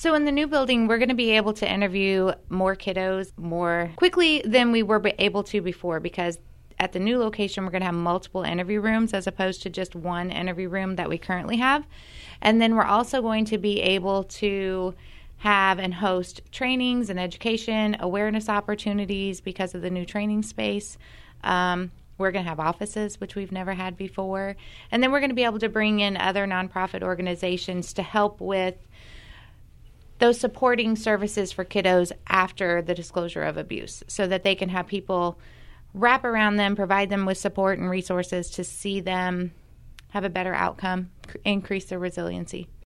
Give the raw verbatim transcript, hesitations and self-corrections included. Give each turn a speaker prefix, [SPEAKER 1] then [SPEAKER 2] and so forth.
[SPEAKER 1] So in the new building, we're going to be able to interview more kiddos more quickly than we were able to before, because at the new location, we're going to have multiple interview rooms as opposed to just one interview room that we currently have. And then we're also going to be able to have and host trainings and education, awareness opportunities because of the new training space. Um, we're going to have offices, which we've never had before. And then we're going to be able to bring in other nonprofit organizations to help with those supporting services for kiddos after the disclosure of abuse, so that they can have people wrap around them, provide them with support and resources to see them have a better outcome, increase their resiliency.